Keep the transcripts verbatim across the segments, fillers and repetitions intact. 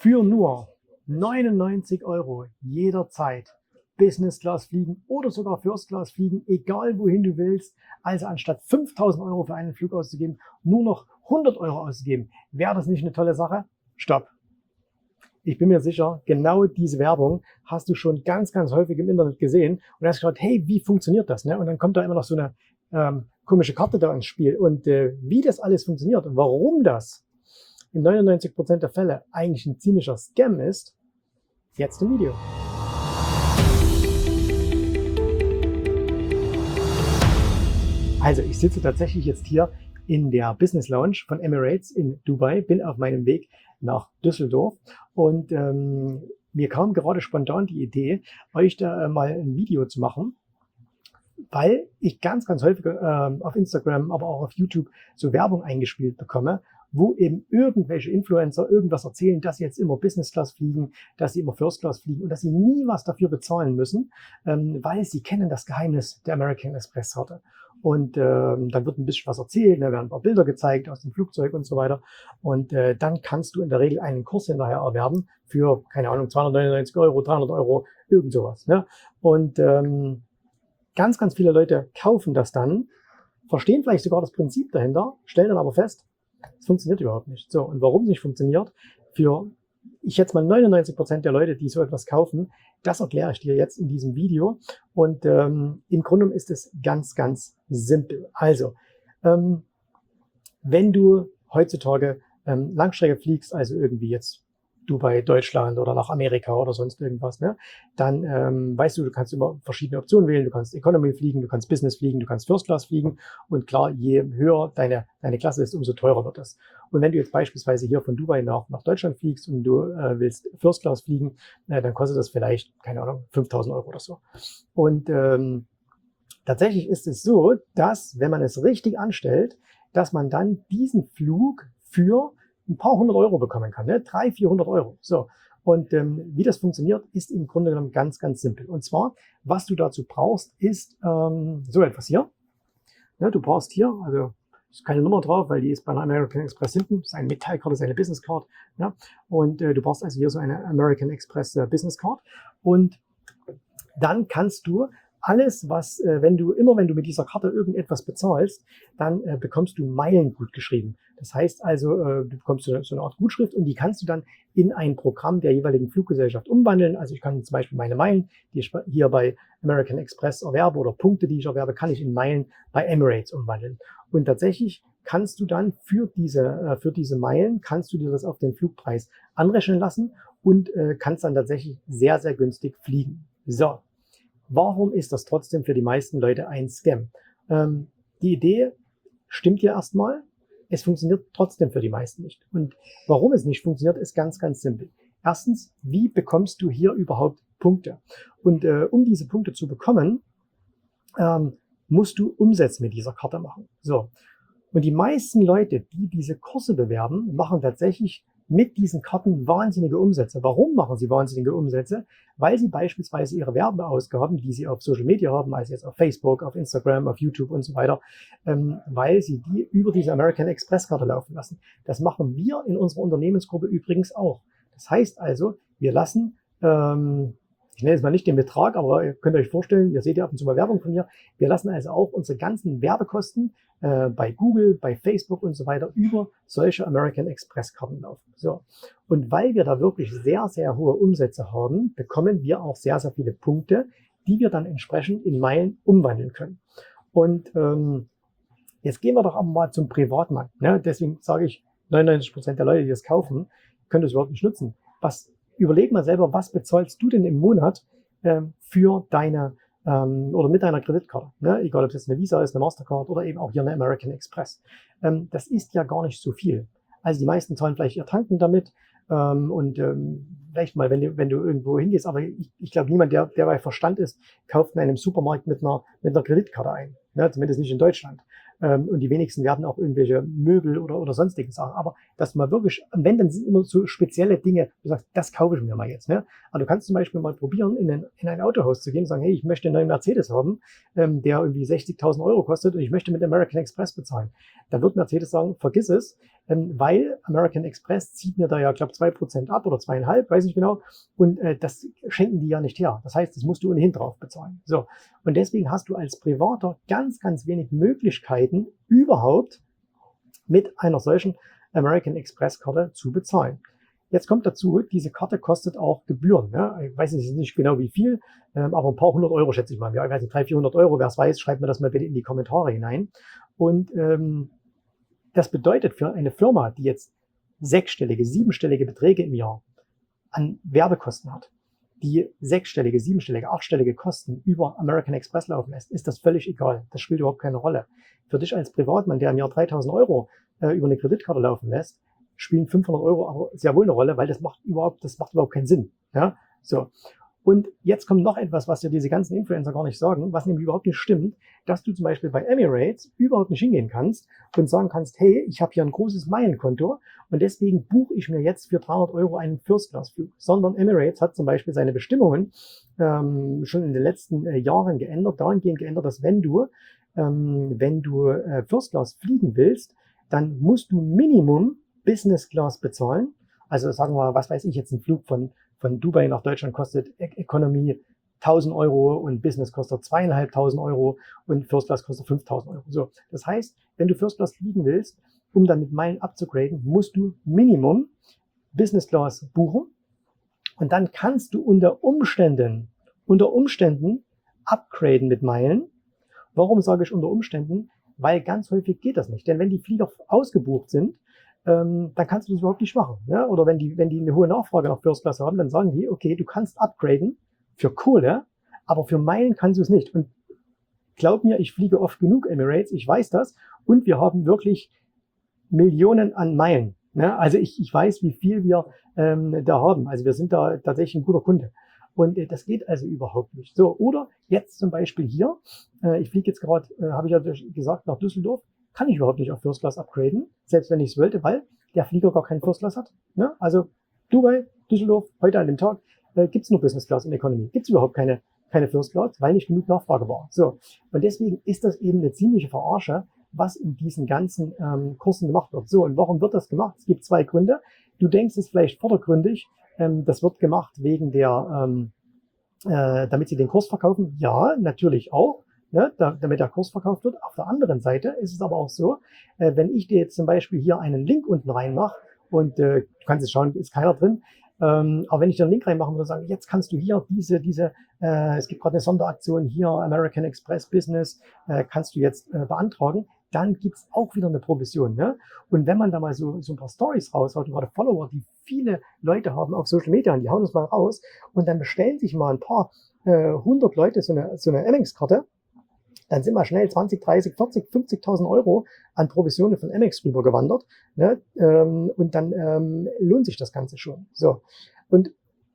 für nur neunundneunzig Euro jederzeit Business Class fliegen oder sogar First Class fliegen, egal wohin du willst. Also anstatt fünftausend Euro für einen Flug auszugeben, nur noch hundert Euro auszugeben. Wäre das nicht eine tolle Sache? Stopp. Ich bin mir sicher, genau diese Werbung hast du schon ganz, ganz häufig im Internet gesehen und hast gedacht, hey, wie funktioniert das? Und dann kommt da immer noch so eine ähm, komische Karte da ins Spiel. Und äh, wie das alles funktioniert und warum das in neunundneunzig Prozent der Fälle eigentlich ein ziemlicher Scam ist, jetzt im Video. Also ich sitze tatsächlich jetzt hier in der Business Lounge von Emirates in Dubai, bin auf meinem Weg nach Düsseldorf und ähm, mir kam gerade spontan die Idee, euch da äh, mal ein Video zu machen, weil ich ganz, ganz häufig äh, auf Instagram, aber auch auf YouTube so Werbung eingespielt bekomme, wo eben irgendwelche Influencer irgendwas erzählen, dass sie jetzt immer Business Class fliegen, dass sie immer First Class fliegen und dass sie nie was dafür bezahlen müssen, ähm, weil sie kennen das Geheimnis der American Express Karte. Und ähm, dann wird ein bisschen was erzählt, da werden ein paar Bilder gezeigt aus dem Flugzeug und so weiter. Und äh, dann kannst du in der Regel einen Kurs hinterher erwerben für, keine Ahnung, zweihundertneunundneunzig Euro, dreihundert Euro, irgend sowas. Ne? Und ähm, ganz, ganz viele Leute kaufen das dann, verstehen vielleicht sogar das Prinzip dahinter, stellen dann aber fest, es funktioniert überhaupt nicht. So, und warum es nicht funktioniert, für, ich schätze mal neunundneunzig Prozent der Leute, die so etwas kaufen, das erkläre ich dir jetzt in diesem Video. Und ähm, im Grunde ist es ganz, ganz simpel. Also, ähm, wenn du heutzutage ähm, Langstrecke fliegst, also irgendwie jetzt Dubai, Deutschland oder nach Amerika oder sonst irgendwas, ne, dann ähm, weißt du, du kannst immer verschiedene Optionen wählen. Du kannst Economy fliegen, du kannst Business fliegen, du kannst First Class fliegen und klar, je höher deine, deine Klasse ist, umso teurer wird das. Und wenn du jetzt beispielsweise hier von Dubai nach, nach Deutschland fliegst und du äh, willst First Class fliegen, äh, dann kostet das vielleicht, keine Ahnung, fünftausend Euro oder so. Und ähm, tatsächlich ist es so, dass, wenn man es richtig anstellt, dass man dann diesen Flug für ein paar hundert Euro bekommen kann, ne? dreihundert, vierhundert Euro. So. Und ähm, wie das funktioniert, ist im Grunde genommen ganz, ganz simpel. Und zwar, was du dazu brauchst, ist ähm, so etwas hier. Ne? Du brauchst hier, also ist keine Nummer drauf, weil die ist bei einer American Express hinten. Das ist eine Metallkarte, das ist eine Business Card. Ja? Und äh, du brauchst also hier so eine American Express äh, Business Card. Und dann kannst du alles, was, äh, wenn du, immer wenn du mit dieser Karte irgendetwas bezahlst, dann äh, bekommst du Meilen gut geschrieben. Das heißt also, äh, du bekommst so, so eine Art Gutschrift und die kannst du dann in ein Programm der jeweiligen Fluggesellschaft umwandeln. Also ich kann zum Beispiel meine Meilen, die ich hier bei American Express erwerbe oder Punkte, die ich erwerbe, kann ich in Meilen bei Emirates umwandeln. Und tatsächlich kannst du dann für diese, äh, für diese Meilen, kannst du dir das auf den Flugpreis anrechnen lassen und äh, kannst dann tatsächlich sehr, sehr günstig fliegen. So. Warum ist das trotzdem für die meisten Leute ein Scam? Ähm, die Idee stimmt ja erstmal, es funktioniert trotzdem für die meisten nicht. Und warum es nicht funktioniert, ist ganz, ganz simpel. Erstens, wie bekommst du hier überhaupt Punkte? Und äh, um diese Punkte zu bekommen, ähm, musst du Umsätze mit dieser Karte machen. So. Und die meisten Leute, die diese Kurse bewerben, machen tatsächlich mit diesen Karten wahnsinnige Umsätze. Warum machen sie wahnsinnige Umsätze? Weil sie beispielsweise ihre Werbeausgaben, die sie auf Social Media haben, also jetzt auf Facebook, auf Instagram, auf YouTube und so weiter, ähm, weil sie die über diese American Express Karte laufen lassen. Das machen wir in unserer Unternehmensgruppe übrigens auch. Das heißt also, wir lassen, ähm, ich nenne jetzt mal nicht den Betrag, aber ihr könnt euch vorstellen, ihr seht ja ab und zu mal Werbung von mir, wir lassen also auch unsere ganzen Werbekosten äh, bei Google, bei Facebook und so weiter über solche American Express Karten laufen. So. Und weil wir da wirklich sehr, sehr hohe Umsätze haben, bekommen wir auch sehr, sehr viele Punkte, die wir dann entsprechend in Meilen umwandeln können. Und ähm, jetzt gehen wir doch aber mal zum Privatmann. Ne? Deswegen sage ich, neunundneunzig Prozent der Leute, die das kaufen, können das überhaupt nicht nutzen. Was Überleg mal selber, was bezahlst du denn im Monat ähm, für deine ähm, oder mit deiner Kreditkarte? Ne? Egal, ob es jetzt eine Visa ist, eine Mastercard oder eben auch hier eine American Express. Ähm, das ist ja gar nicht so viel. Also die meisten zahlen vielleicht ihr Tanken damit ähm, und ähm, vielleicht mal, wenn du, wenn du irgendwo hingehst, aber ich, ich glaube, niemand, der, der bei Verstand ist, kauft in einem Supermarkt mit einer, mit einer Kreditkarte ein. Ne? Zumindest nicht in Deutschland. Und die wenigsten werden auch irgendwelche Möbel oder, oder sonstige Sachen. Aber dass man wirklich, wenn, dann sind immer so spezielle Dinge, du sagst, das kaufe ich mir mal jetzt. Ne? Aber du kannst zum Beispiel mal probieren, in ein, in ein Autohaus zu gehen und sagen, hey, ich möchte einen neuen Mercedes haben, ähm, der irgendwie sechzigtausend Euro kostet und ich möchte mit American Express bezahlen. Dann wird Mercedes sagen, vergiss es, ähm, weil American Express zieht mir da ja, glaube ich, zwei Prozent ab oder zweieinhalb, weiß nicht genau. Und äh, das schenken die ja nicht her. Das heißt, das musst du ohnehin drauf bezahlen. So. Und deswegen hast du als Privater ganz, ganz wenig Möglichkeiten, überhaupt mit einer solchen American Express Karte zu bezahlen. Jetzt kommt dazu, diese Karte kostet auch Gebühren. Ja? Ich weiß nicht genau wie viel, ähm, aber ein paar hundert Euro schätze ich mal. Ja, ich weiß nicht, dreihundert, vierhundert Euro. Wer es weiß, schreibt mir das mal bitte in die Kommentare hinein. Und ähm, das bedeutet für eine Firma, die jetzt sechsstellige, siebenstellige Beträge im Jahr an Werbekosten hat, die sechsstellige, siebenstellige, achtstellige Kosten über American Express laufen lässt, ist das völlig egal. Das spielt überhaupt keine Rolle. Für dich als Privatmann, der im Jahr dreitausend Euro äh, über eine Kreditkarte laufen lässt, spielen fünfhundert Euro aber sehr wohl eine Rolle, weil das macht überhaupt, das macht überhaupt keinen Sinn. Ja, so. Und jetzt kommt noch etwas, was dir diese ganzen Influencer gar nicht sagen, was nämlich überhaupt nicht stimmt, dass du zum Beispiel bei Emirates überhaupt nicht hingehen kannst und sagen kannst, hey, ich habe hier ein großes Meilenkonto und deswegen buche ich mir jetzt für dreihundert Euro einen First-Class-Flug. Sondern Emirates hat zum Beispiel seine Bestimmungen ähm, schon in den letzten äh, Jahren geändert, dahingehend geändert, dass wenn du, ähm, wenn du äh, First-Class fliegen willst, dann musst du Minimum Business Class bezahlen. Also sagen wir, was weiß ich, jetzt ein Flug von, von Dubai nach Deutschland kostet Economy tausend Euro und Business kostet zweieinhalbtausend Euro und First Class kostet fünftausend Euro. So, das heißt, wenn du First Class fliegen willst, um dann mit Meilen abzugraden, musst du Minimum Business Class buchen und dann kannst du unter Umständen, unter Umständen upgraden mit Meilen. Warum sage ich unter Umständen? Weil ganz häufig geht das nicht. Denn wenn die Flieger ausgebucht sind, ähm, dann kannst du das überhaupt nicht machen. Ja? Oder wenn die, wenn die eine hohe Nachfrage nach First Class haben, dann sagen die, okay, du kannst upgraden für Kohle, aber für Meilen kannst du es nicht. Und glaub mir, ich fliege oft genug Emirates, ich weiß das. Und wir haben wirklich Millionen an Meilen. Ja? Also ich, ich weiß, wie viel wir ähm, da haben. Also wir sind da tatsächlich ein guter Kunde. Und äh, das geht also überhaupt nicht. So, oder jetzt zum Beispiel hier, äh, ich fliege jetzt gerade, äh, habe ich ja gesagt, nach Düsseldorf, kann ich überhaupt nicht auf First Class upgraden, selbst wenn ich es wollte, weil der Flieger gar keinen First Class hat. Ne? Also Dubai, Düsseldorf, heute an dem Tag, äh, gibt es nur Business Class und Economy. Gibt es überhaupt keine, keine First Class, weil nicht genug Nachfrage war. So, und deswegen ist das eben eine ziemliche Verarsche, was in diesen ganzen ähm, Kursen gemacht wird. So, und warum wird das gemacht? Es gibt zwei Gründe. Du denkst es vielleicht vordergründig, ähm, das wird gemacht wegen der, ähm, äh, damit sie den Kurs verkaufen. Ja, natürlich auch. Ja, da, damit der Kurs verkauft wird. Auf der anderen Seite ist es aber auch so, äh, wenn ich dir jetzt zum Beispiel hier einen Link unten reinmache und äh, du kannst jetzt schauen, ist keiner drin, ähm, aber wenn ich dir einen Link reinmache und sagen, jetzt kannst du hier diese, diese, äh, es gibt gerade eine Sonderaktion hier, American Express Business, äh, kannst du jetzt äh, beantragen, dann gibt's auch wieder eine Provision. Ne? Und wenn man da mal so, so ein paar Stories raushaut, gerade Follower, die viele Leute haben auf Social Media, und die hauen das mal raus und dann bestellen sich mal ein paar äh, hundert Leute so eine, so eine Amex-Karte, dann sind wir schnell zwanzig, dreißig, vierzig, fünfzigtausend Euro an Provisionen von Amex rübergewandert. Ne? Ähm, und dann ähm, lohnt sich das Ganze schon. So. Und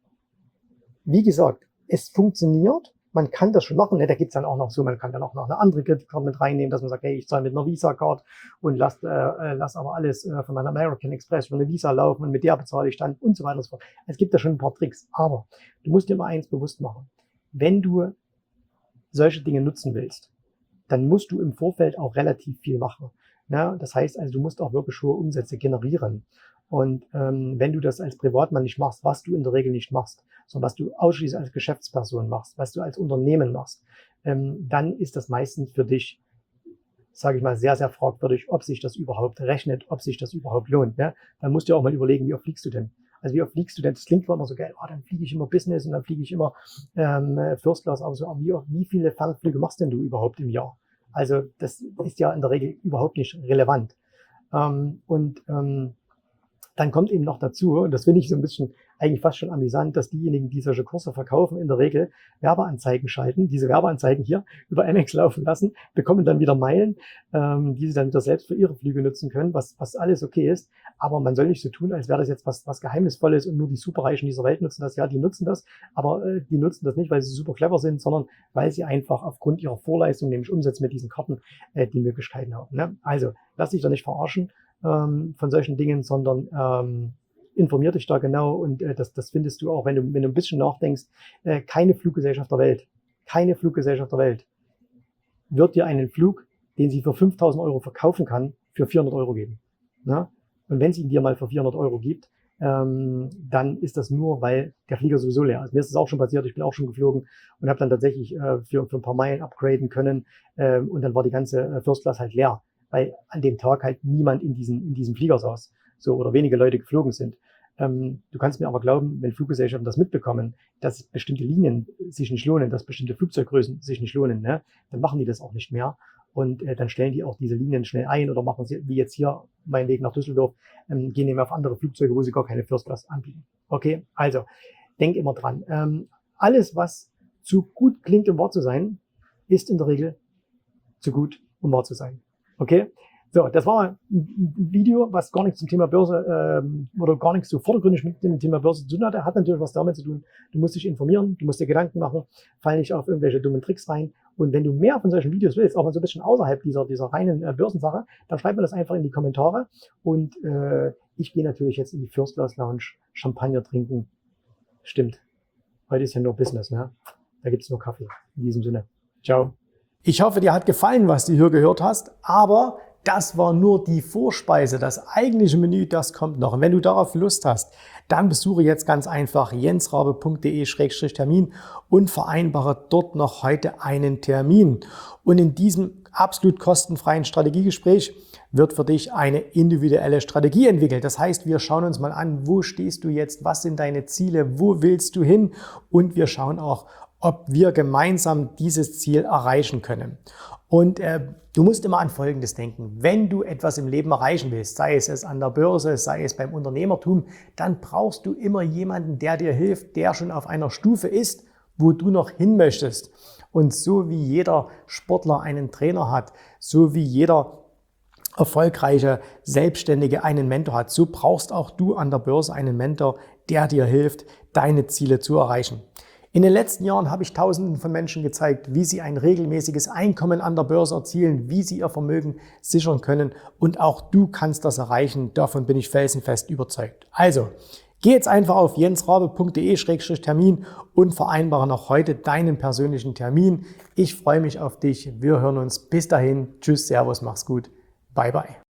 wie gesagt, es funktioniert. Man kann das schon machen. Ne? Da gibt's dann auch noch so, man kann dann auch noch eine andere Kreditkarte mit reinnehmen, dass man sagt, hey, ich zahle mit einer Visa-Card und lass, äh, lass aber alles äh, von meiner American Express über eine Visa laufen und mit der bezahle ich dann und so weiter und so fort. Es gibt da schon ein paar Tricks. Aber du musst dir mal eins bewusst machen. Wenn du solche Dinge nutzen willst, dann musst du im Vorfeld auch relativ viel machen. Ja, das heißt also, du musst auch wirklich hohe Umsätze generieren. Und ähm, wenn du das als Privatmann nicht machst, was du in der Regel nicht machst, sondern was du ausschließlich als Geschäftsperson machst, was du als Unternehmen machst, ähm, dann ist das meistens für dich, sage ich mal, sehr, sehr fragwürdig, ob sich das überhaupt rechnet, ob sich das überhaupt lohnt. Ne? Dann musst du auch mal überlegen, wie oft fliegst du denn? Also wie oft fliegst du denn? Das klingt immer so geil, oh, dann fliege ich immer Business und dann fliege ich immer ähm, First Class, aber so, aber wie, wie viele Fernflüge machst denn du überhaupt im Jahr? Also das ist ja in der Regel überhaupt nicht relevant. Ähm, und ähm, dann kommt eben noch dazu, und das finde ich so ein bisschen eigentlich fast schon amüsant, dass diejenigen, die solche Kurse verkaufen, in der Regel Werbeanzeigen schalten, diese Werbeanzeigen hier über Amex laufen lassen, bekommen dann wieder Meilen, ähm, die sie dann wieder selbst für ihre Flüge nutzen können, was, was alles okay ist. Aber man soll nicht so tun, als wäre das jetzt was, was Geheimnisvolles und nur die Superreichen dieser Welt nutzen das. Ja, die nutzen das, aber äh, die nutzen das nicht, weil sie super clever sind, sondern weil sie einfach aufgrund ihrer Vorleistung, nämlich Umsatz mit diesen Karten, äh, die Möglichkeiten haben. Ne? Also, lass dich da nicht verarschen ähm, von solchen Dingen, sondern ähm, informier dich da genau und äh, das, das findest du auch, wenn du, wenn du ein bisschen nachdenkst, äh, keine Fluggesellschaft der Welt, keine Fluggesellschaft der Welt wird dir einen Flug, den sie für fünftausend Euro verkaufen kann, für vierhundert Euro geben. Ja? Und wenn es ihn dir mal für vierhundert Euro gibt, ähm, dann ist das nur, weil der Flieger sowieso leer ist. Mir ist das auch schon passiert, ich bin auch schon geflogen und habe dann tatsächlich äh, für, für ein paar Meilen upgraden können äh, und dann war die ganze äh, First Class halt leer, weil an dem Tag halt niemand in diesem, in diesem Flieger saß, so, oder wenige Leute geflogen sind. Ähm, du kannst mir aber glauben, wenn Fluggesellschaften das mitbekommen, dass bestimmte Linien sich nicht lohnen, dass bestimmte Flugzeuggrößen sich nicht lohnen, ne, dann machen die das auch nicht mehr. Und äh, dann stellen die auch diese Linien schnell ein oder machen sie, wie jetzt hier mein Weg nach Düsseldorf, ähm, gehen eben auf andere Flugzeuge, wo sie gar keine First Class anbieten. Okay, also denk immer dran. Ähm, alles, was zu gut klingt, um wahr zu sein, ist in der Regel zu gut, um wahr zu sein. Okay? So, das war ein Video, was gar nichts zum Thema Börse ähm, oder gar nichts so vordergründig mit dem Thema Börse zu tun hatte. Hat natürlich was damit zu tun. Du musst dich informieren, du musst dir Gedanken machen, fall nicht auf irgendwelche dummen Tricks rein. Und wenn du mehr von solchen Videos willst, auch mal so ein bisschen außerhalb dieser, dieser reinen äh, Börsensache, dann schreib mir das einfach in die Kommentare. Und äh, ich gehe natürlich jetzt in die First Class Lounge Champagner trinken. Stimmt. Heute ist ja nur Business, ne? Da gibt's nur Kaffee. In diesem Sinne. Ciao. Ich hoffe, dir hat gefallen, was du hier gehört hast, aber das war nur die Vorspeise. Das eigentliche Menü, das kommt noch. Und wenn du darauf Lust hast, dann besuche jetzt ganz einfach jensrabe punkt de Schrägstrich Termin und vereinbare dort noch heute einen Termin. Und in diesem absolut kostenfreien Strategiegespräch wird für dich eine individuelle Strategie entwickelt. Das heißt, wir schauen uns mal an, wo stehst du jetzt, was sind deine Ziele, wo willst du hin, und wir schauen auch, ob wir gemeinsam dieses Ziel erreichen können. Und äh, du musst immer an Folgendes denken: Wenn du etwas im Leben erreichen willst, sei es es an der Börse, sei es beim Unternehmertum, dann brauchst du immer jemanden, der dir hilft, der schon auf einer Stufe ist, wo du noch hin möchtest. Und so wie jeder Sportler einen Trainer hat, so wie jeder erfolgreiche Selbstständige einen Mentor hat, so brauchst auch du an der Börse einen Mentor, der dir hilft, deine Ziele zu erreichen. In den letzten Jahren habe ich Tausenden von Menschen gezeigt, wie sie ein regelmäßiges Einkommen an der Börse erzielen, wie sie ihr Vermögen sichern können, und auch du kannst das erreichen. Davon bin ich felsenfest überzeugt. Also, geh jetzt einfach auf jensrabe punkt de Schrägstrich Termin und vereinbare noch heute deinen persönlichen Termin. Ich freue mich auf dich. Wir hören uns. Bis dahin. Tschüss, Servus, mach's gut. Bye, bye.